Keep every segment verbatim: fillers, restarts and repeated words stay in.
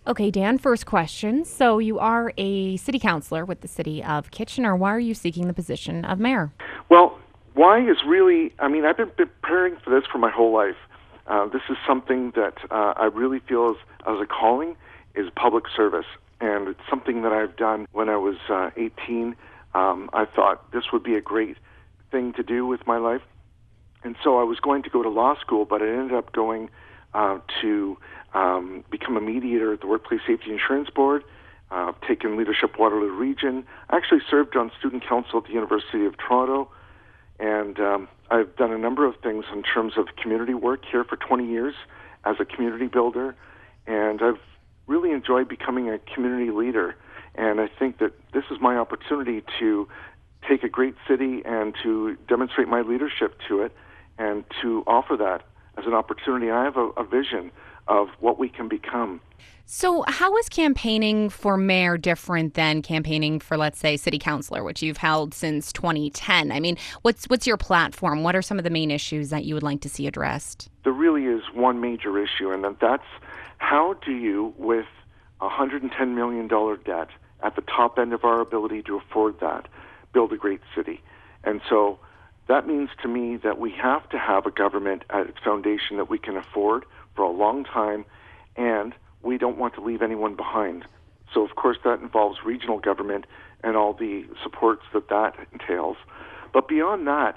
Okay, Dan, first question. So you are a city councilor with the city of Kitchener. Why are you seeking the position of mayor? Well, why is really, I mean, I've been preparing for this for my whole life. Uh, this is something that uh, I really feel as, as a calling is public service. And it's something that I've done when I was uh, eighteen. Um, I thought this would be a great thing to do with my life. And so I was going to go to law school, but I ended up going uh, to um, become a mediator at the Workplace Safety Insurance Board. Uh, I've taken leadership Waterloo Region. I actually served on student council at the University of Toronto. And um, I've done a number of things in terms of community work here for twenty years as a community builder. And I've really enjoyed becoming a community leader. And I think that this is my opportunity to take a great city and to demonstrate my leadership to it and to offer that as an opportunity. I have a, a vision of what we can become. So how is campaigning for mayor different than campaigning for, let's say, city councilor, which you've held since twenty ten? I mean, what's what's your platform? What are some of the main issues that you would like to see addressed? There really is one major issue, and that's how do you, with a one hundred ten million dollars debt at the top end of our ability to afford that, build a great city? And so that means to me that we have to have a government at its foundation that we can afford for a long time, and we don't want to leave anyone behind. So, of course, that involves regional government and all the supports that that entails. But beyond that,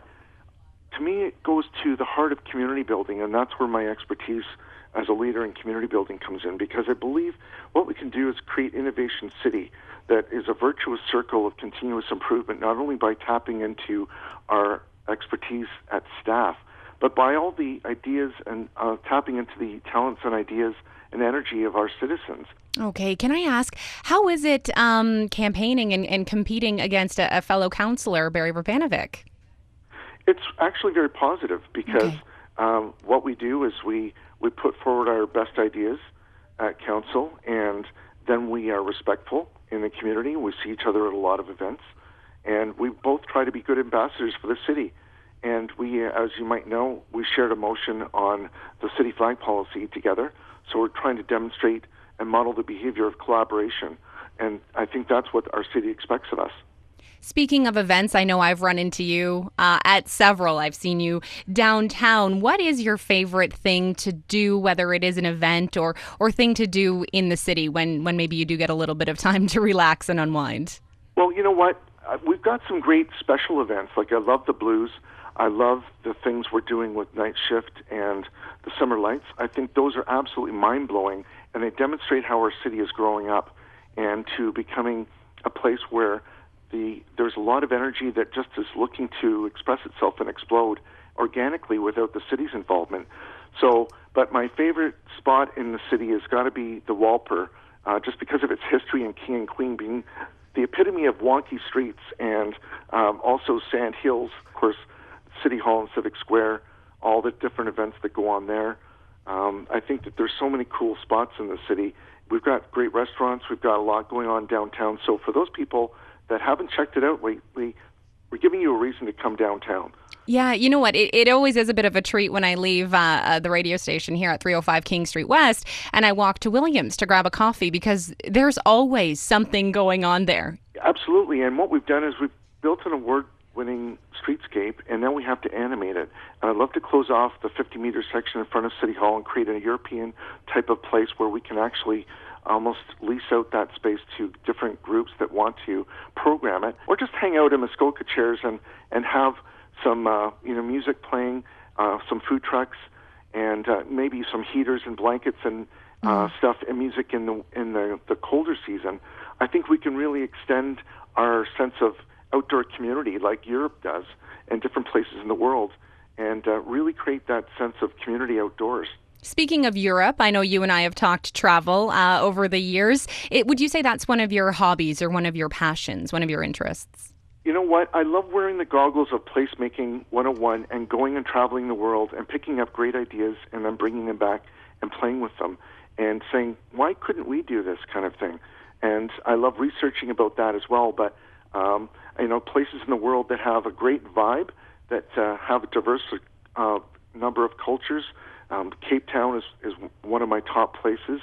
to me, it goes to the heart of community building, and that's where my expertise as a leader in community building comes in, because I believe what we can do is create Innovation City that is a virtuous circle of continuous improvement, not only by tapping into our expertise at staff, but by all the ideas and uh, tapping into the talents and ideas and energy of our citizens. Okay, can I ask, how is it um, campaigning and, and competing against a, a fellow councillor, Barry Vrbanovic? It's actually very positive because Okay. um, what we do is we, we put forward our best ideas at council, and then we are respectful in the community. We see each other at a lot of events, and we both try to be good ambassadors for the city. And we, as you might know, we shared a motion on the city flag policy together. So we're trying to demonstrate and model the behavior of collaboration. And I think that's what our city expects of us. Speaking of events, I know I've run into you uh, at several. I've seen you downtown. What is your favorite thing to do, whether it is an event or or thing to do in the city when, when maybe you do get a little bit of time to relax and unwind? Well, you know what? Uh, we've got some great special events. Like I love the blues. I love the things we're doing with Night Shift and the Summer Lights. I think those are absolutely mind-blowing, and they demonstrate how our city is growing up and to becoming a place where the there's a lot of energy that just is looking to express itself and explode organically without the city's involvement. So, but my favorite spot in the city has got to be the Walper, uh, just because of its history and King and Queen being the epitome of wonky streets, and um, also Sand Hills, of course, City Hall and Civic Square, all the different events that go on there. Um, I think that there's so many cool spots in the city. We've got great restaurants. We've got a lot going on downtown. So for those people that haven't checked it out lately, we're giving you a reason to come downtown. Yeah, you know what? It, it always is a bit of a treat when I leave uh, uh, the radio station here at three oh five King Street West and I walk to Williams to grab a coffee, because there's always something going on there. Absolutely. And what we've done is we've built an award-winning streetscape, and now we have to animate it. And I'd love to close off the fifty-meter section in front of City Hall and create a European type of place where we can actually almost lease out that space to different groups that want to program it, or just hang out in Muskoka chairs and, and have some uh, you know music playing, uh, some food trucks, and uh, maybe some heaters and blankets and uh, mm. stuff and music in the in the, the colder season. I think we can really extend our sense of outdoor community like Europe does and different places in the world, and uh, really create that sense of community outdoors. Speaking of Europe, I know you and I have talked travel uh, over the years. It, would you say that's one of your hobbies or one of your passions, one of your interests? You know what? I love wearing the goggles of Placemaking one oh one and going and traveling the world and picking up great ideas and then bringing them back and playing with them and saying, why couldn't we do this kind of thing? And I love researching about that as well. But, um, you know, places in the world that have a great vibe, that uh, have a diverse uh, number of cultures. Um, Cape Town is, is one of my top places.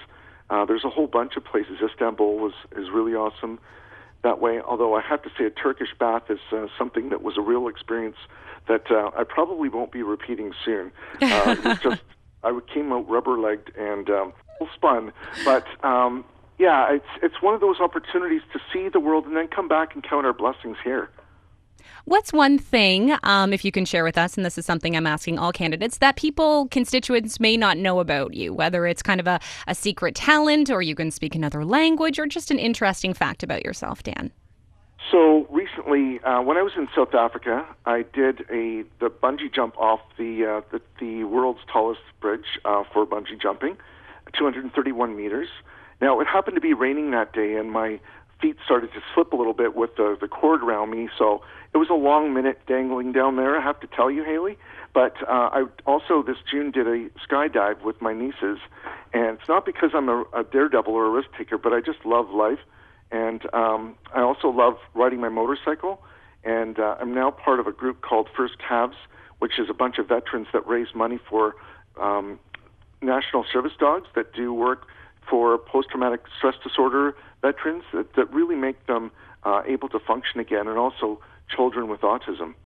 Uh, there's a whole bunch of places. Istanbul was is really awesome that way. Although I have to say, a Turkish bath is uh, something that was a real experience that uh, I probably won't be repeating soon. Uh, it was just I came out rubber-legged and um, spun, but um, yeah, it's it's one of those opportunities to see the world and then come back and count our blessings here. What's one thing, um, if you can share with us, and this is something I'm asking all candidates, that people, constituents may not know about you, whether it's kind of a, a secret talent or you can speak another language or just an interesting fact about yourself, Dan? So recently, uh, when I was in South Africa, I did a the bungee jump off the uh, the, the world's tallest bridge uh, for bungee jumping, two hundred thirty-one meters. Now, it happened to be raining that day, and my feet started to slip a little bit with the, the cord around me, so it was a long minute dangling down there, I have to tell you, Haley. But uh, I also, this June, did a skydive with my nieces, and it's not because I'm a, a daredevil or a risk taker, but I just love life, and um, I also love riding my motorcycle, and uh, I'm now part of a group called First Calves, which is a bunch of veterans that raise money for um, national service dogs that do work for post-traumatic stress disorder veterans that, that really make them uh, able to function again, and also children with autism.